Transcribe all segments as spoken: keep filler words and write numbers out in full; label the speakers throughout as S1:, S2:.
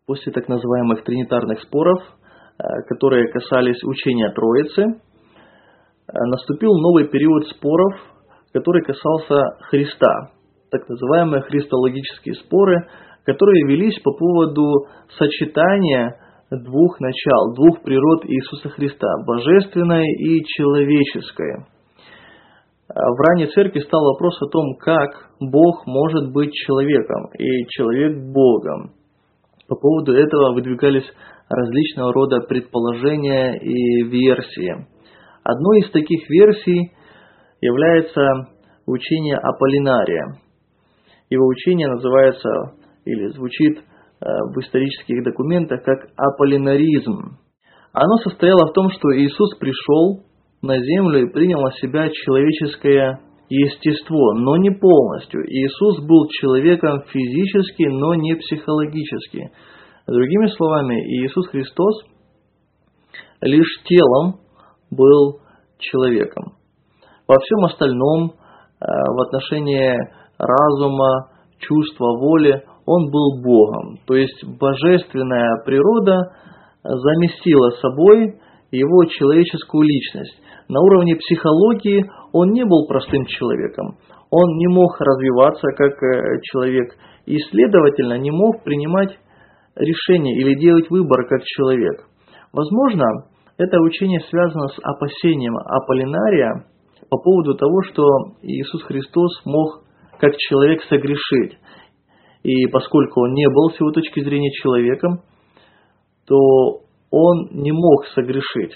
S1: После так называемых тринитарных споров, которые касались учения Троицы, наступил новый период споров, который касался Христа. Так называемые христологические споры, которые велись по поводу сочетания двух начал, двух природ Иисуса Христа, божественной и человеческой. В ранней церкви стал вопрос о том, как Бог может быть человеком и человек Богом. По поводу этого выдвигались различного рода предположения и версии. Одной из таких версий является учение Аполлинария. Его учение называется или звучит в исторических документах как аполлинаризм. Оно состояло в том, что Иисус пришел на землю и принял на себя человеческое естество, но не полностью. Иисус был человеком физически, но не психологически. Другими словами, Иисус Христос лишь телом был человеком. Во всем остальном, в отношении разума, чувства, воли, он был Богом. То есть божественная природа заместила собой его человеческую личность. На уровне психологии он не был простым человеком. Он не мог развиваться как человек и, следовательно, не мог принимать решения или делать выбор как человек. Возможно, это учение связано с опасением Аполлинария по поводу того, что Иисус Христос мог как человек согрешить. И поскольку он не был с его точки зрения человеком, то он не мог согрешить.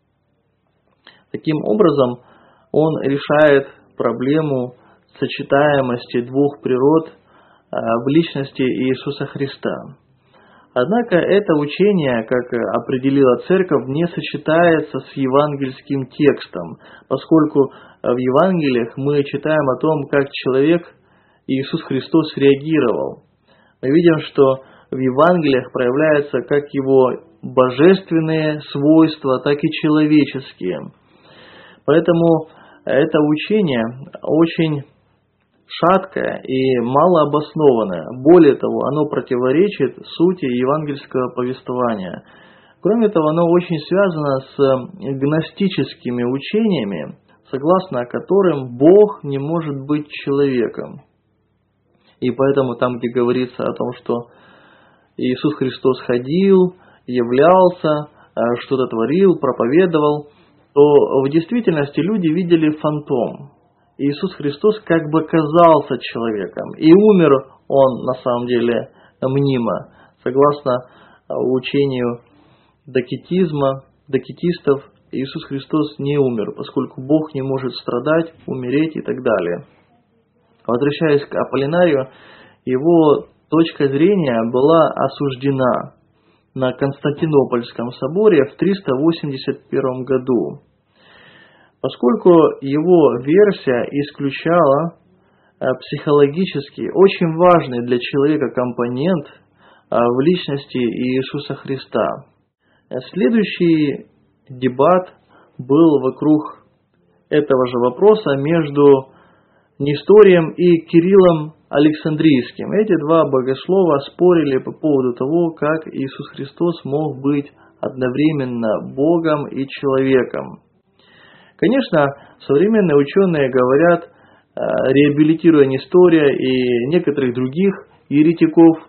S1: Таким образом, он решает проблему сочетаемости двух природ в личности Иисуса Христа. Однако это учение, как определила Церковь, не сочетается с евангельским текстом, поскольку в Евангелиях мы читаем о том, как человек Иисус Христос реагировал. Мы видим, что в Евангелиях проявляются как его божественные свойства, так и человеческие. Поэтому это учение очень шаткое и малообоснованное. Более того, оно противоречит сути евангельского повествования. Кроме того, оно очень связано с гностическими учениями, согласно которым Бог не может быть человеком. И поэтому там, где говорится о том, что Иисус Христос ходил, являлся, что-то творил, проповедовал, то в действительности люди видели фантом. Иисус Христос как бы казался человеком, и умер он на самом деле мнимо. Согласно учению докетизма, докетистов, Иисус Христос не умер, поскольку Бог не может страдать, умереть и так далее. Возвращаясь к Аполлинарию, его точка зрения была осуждена на Константинопольском соборе в триста восемьдесят первом году, поскольку его версия исключала психологически очень важный для человека компонент в личности Иисуса Христа. Следующий дебат был вокруг этого же вопроса между Несторием и Кириллом Александрийским. Эти два богослова спорили по поводу того, как Иисус Христос мог быть одновременно Богом и человеком. Конечно, современные ученые говорят, реабилитируя Нестория и некоторых других еретиков,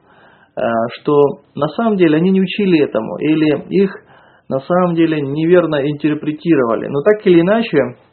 S1: что на самом деле они не учили этому, или их на самом деле неверно интерпретировали. Но так или иначе,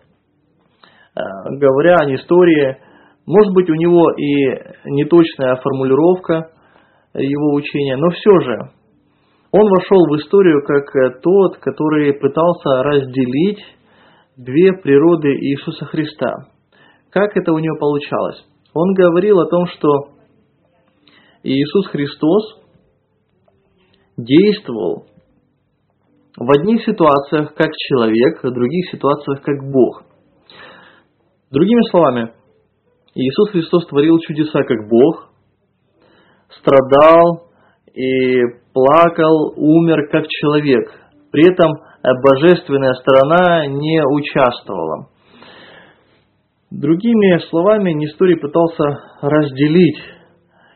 S1: говоря о Нестории, может быть, у него и неточная формулировка его учения, но все же он вошел в историю как тот, который пытался разделить две природы Иисуса Христа. Как это у него получалось? Он говорил о том, что Иисус Христос действовал в одних ситуациях как человек, в других ситуациях как Бог. Другими словами, Иисус Христос творил чудеса как Бог, страдал и плакал, умер как человек. При этом божественная сторона не участвовала. Другими словами, Несторий пытался разделить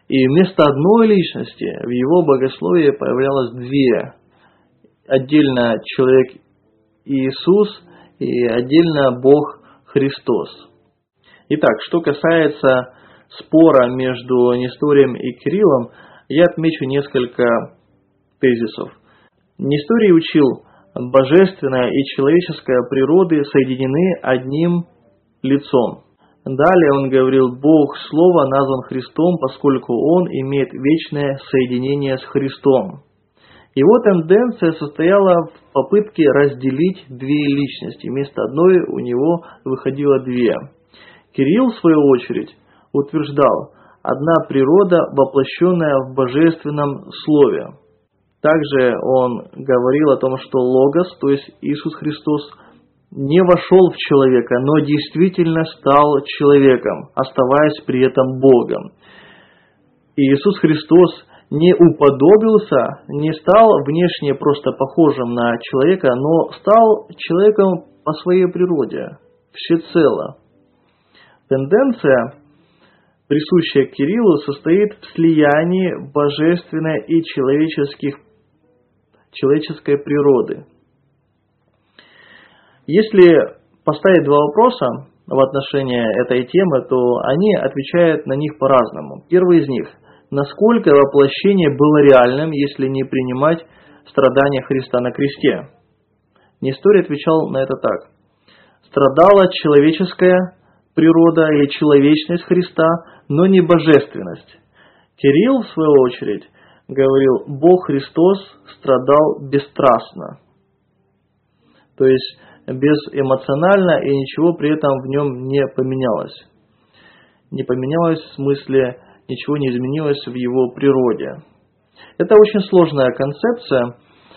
S1: И вместо одной личности в его богословии появлялось две. Отдельно человек Иисус и отдельно Бог Христос. Итак, что касается спора между Несторием и Кириллом, я отмечу несколько тезисов. Несторий учил, божественная и человеческая природы соединены одним лицом. Далее он говорил, Бог Слово назван Христом, поскольку Он имеет вечное соединение с Христом. Его тенденция состояла в попытке разделить две личности. Вместо одной у него выходило две. Кирилл, в свою очередь, утверждал, одна природа, воплощенная в божественном Слове. Также он говорил о том, что Логос, то есть Иисус Христос, не вошел в человека, но действительно стал человеком, оставаясь при этом Богом. И Иисус Христос не уподобился, не стал внешне просто похожим на человека, но стал человеком по своей природе, всецело. Тенденция, присущая Кириллу, состоит в слиянии божественной и человеческих, человеческой природы. Если поставить два вопроса в отношении этой темы, то они отвечают на них по-разному. Первый из них – насколько воплощение было реальным, если не принимать страдания Христа на кресте? Несторий отвечал на это так. Страдала человеческая природа или человечность Христа, но не божественность. Кирилл, в свою очередь, говорил, Бог Христос страдал бесстрастно. То есть безэмоционально, и ничего при этом в нем не поменялось. Не поменялось в смысле, ничего не изменилось в его природе. Это очень сложная концепция,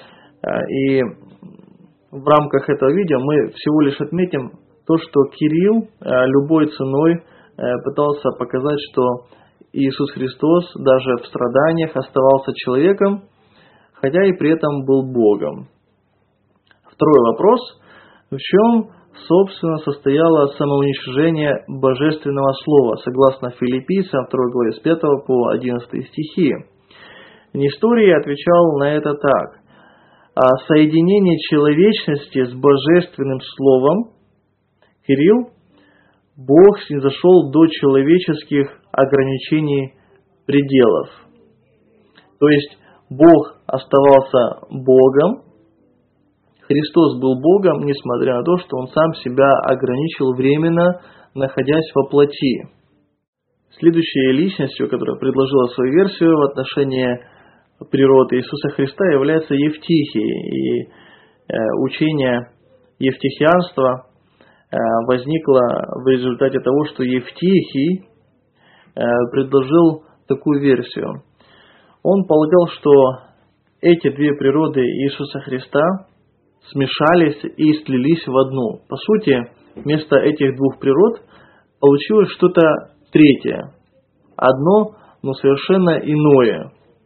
S1: и в рамках этого видео мы всего лишь отметим то, что Кирилл любой ценой пытался показать, что Иисус Христос даже в страданиях оставался человеком, хотя и при этом был Богом. Второй вопрос. В чем, собственно, состояло самоуничижение Божественного Слова, согласно Филиппийцам второй главе с пятого по одиннадцатый стихи? Несторий отвечал на это так. О соединении человечности с Божественным Словом Кирилл, Бог снизошел до человеческих ограничений пределов. То есть Бог оставался Богом, Христос был Богом, несмотря на то, что Он сам себя ограничил временно, находясь во плоти. Следующей личностью, которая предложила свою версию в отношении природы Иисуса Христа, является Евтихий. И э, учение евтихианства э, возникло в результате того, что Евтихий э, предложил такую версию. Он полагал, что эти две природы Иисуса Христа смешались и слились в одну. По сути, вместо этих двух природ получилось что-то третье. Одно, но совершенно иное.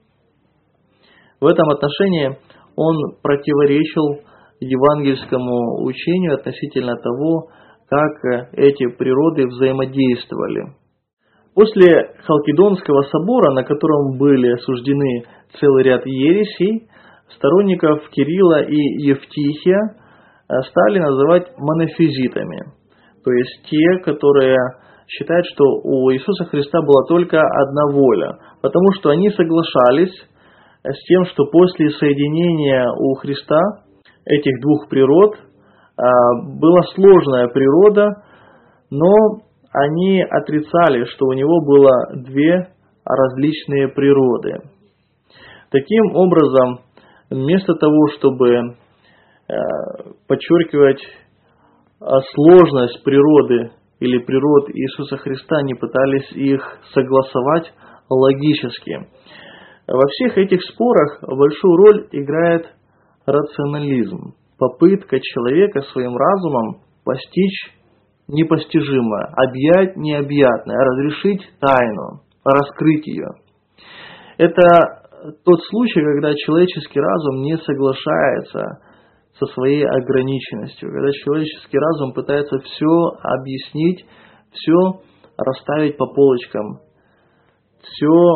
S1: В этом отношении он противоречил евангельскому учению относительно того, как эти природы взаимодействовали. После Халкидонского собора, на котором были осуждены целый ряд ересей, сторонников Кирилла и Евтихия стали называть монофизитами. То есть те, которые считают, что у Иисуса Христа была только одна воля. Потому что они соглашались с тем, что после соединения у Христа этих двух природ была сложная природа, но они отрицали, что у него было две различные природы. Таким образом, вместо того, чтобы э, подчеркивать сложность природы или природ Иисуса Христа, они пытались их согласовать логически. Во всех этих спорах большую роль играет рационализм, попытка человека своим разумом постичь непостижимое, объять необъятное, разрешить тайну, раскрыть ее. Это тот случай, когда человеческий разум не соглашается со своей ограниченностью, когда человеческий разум пытается все объяснить, все расставить по полочкам, все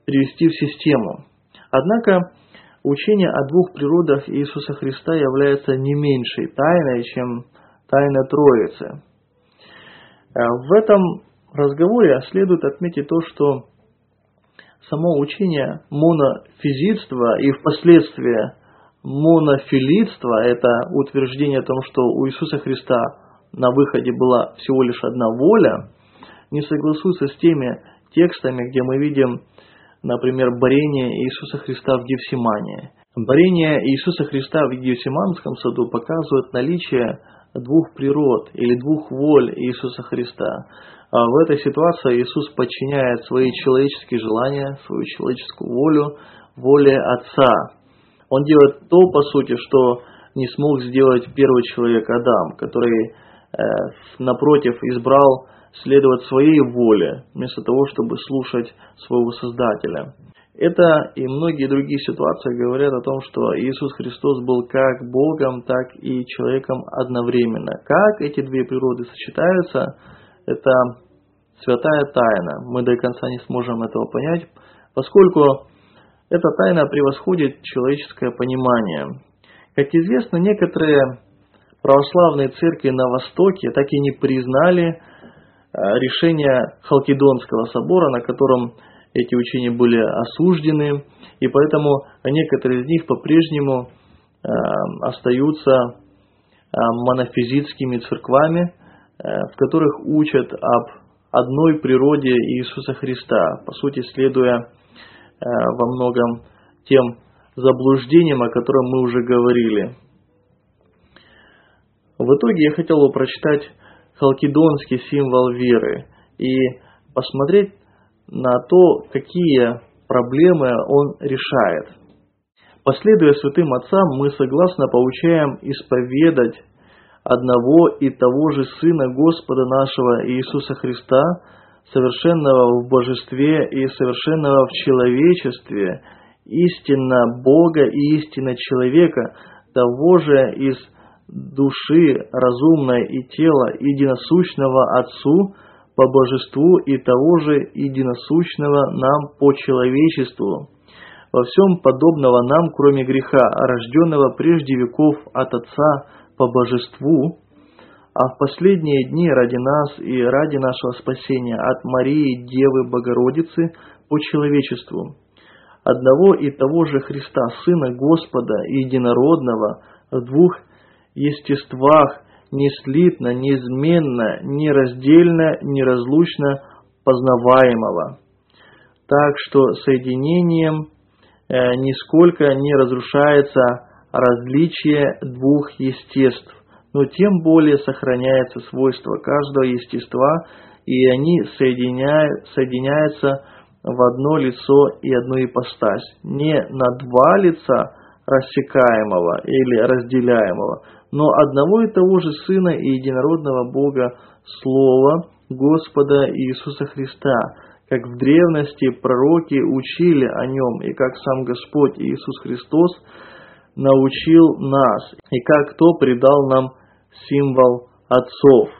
S1: привести в систему. Однако учение о двух природах Иисуса Христа является не меньшей тайной, чем тайна Троицы. В этом разговоре следует отметить то, что само учение монофизитства и впоследствии монофилитства, это утверждение о том, что у Иисуса Христа на выходе была всего лишь одна воля, не согласуется с теми текстами, где мы видим, например, борение Иисуса Христа в Гефсимании. Борение Иисуса Христа в Гефсиманском саду показывает наличие двух природ или двух воль Иисуса Христа. А в этой ситуации Иисус подчиняет свои человеческие желания, свою человеческую волю, воле Отца. Он делает то, по сути, что не смог сделать первый человек Адам, который, э, напротив, избрал следовать своей воле, вместо того, чтобы слушать своего Создателя. Это и многие другие ситуации говорят о том, что Иисус Христос был как Богом, так и человеком одновременно. Как эти две природы сочетаются, это святая тайна. Мы до конца не сможем этого понять, поскольку эта тайна превосходит человеческое понимание. Как известно, некоторые православные церкви на Востоке так и не признали решение Халкидонского собора, на котором эти учения были осуждены, и поэтому некоторые из них по-прежнему э, остаются э, монофизитскими церквами, э, в которых учат об одной природе Иисуса Христа, по сути, следуя э, во многом тем заблуждениям, о которых мы уже говорили. В итоге я хотел бы прочитать халкидонский символ веры и посмотреть на то, какие проблемы он решает. Последуя святым отцам, мы согласно поучаем исповедать одного и того же Сына Господа нашего Иисуса Христа, совершенного в божестве и совершенного в человечестве, истинно Бога и истинно человека, того же из души разумной и тела, единосущного Отцу по божеству и того же единосущного нам по человечеству, во всем подобного нам, кроме греха, рожденного прежде веков от Отца по божеству, а в последние дни ради нас и ради нашего спасения от Марии, Девы Богородицы по человечеству, одного и того же Христа, Сына Господа единородного, в двух естествах, неслитно, неизменно, нераздельно, неразлучно познаваемого. Так что соединением э, нисколько не разрушается различие двух естеств, но тем более сохраняется свойство каждого естества, и они соединяют, соединяются в одно лицо и одну ипостась, не на два лица рассекаемого или разделяемого, но одного и того же Сына и единородного Бога, Слова Господа Иисуса Христа, как в древности пророки учили о Нем, и как сам Господь Иисус Христос научил нас, и как кто придал нам символ отцов.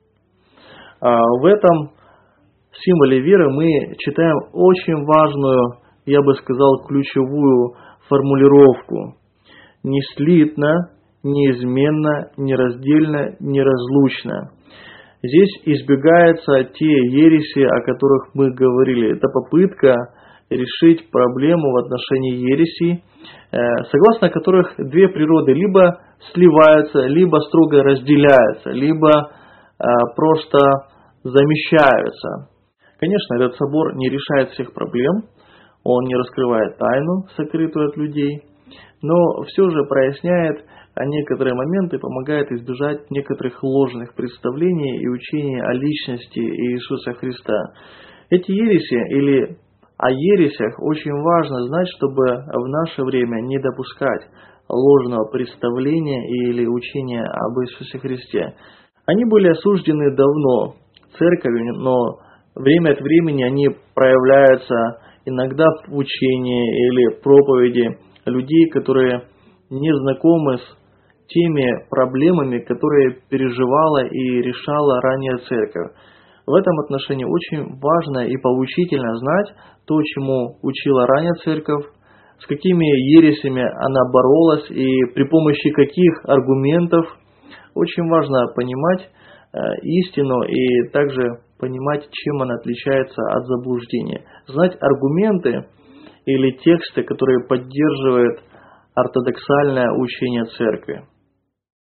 S1: В этом символе веры мы читаем очень важную, я бы сказал, ключевую формулировку: неслитно, неизменно, нераздельно, неразлучно. Здесь избегаются те ереси, о которых мы говорили. Это попытка решить проблему в отношении ересей, согласно которых две природы либо сливаются, либо строго разделяются, либо просто замещаются. Конечно, этот собор не решает всех проблем, он не раскрывает тайну, сокрытую от людей, но все же проясняет некоторые моменты, помогает избежать некоторых ложных представлений и учений о личности Иисуса Христа. Эти ереси или о ересях очень важно знать, чтобы в наше время не допускать ложного представления или учения об Иисусе Христе. Они были осуждены давно церковью, но время от времени они проявляются иногда в учении или проповеди людей, которые не знакомы с теми проблемами, которые переживала и решала ранее церковь. В этом отношении очень важно и поучительно знать то, чему учила ранее церковь, с какими ересями она боролась и при помощи каких аргументов. Очень важно понимать э, истину и также понимать, чем она отличается от заблуждения. Знать аргументы или тексты, которые поддерживают ортодоксальное учение церкви.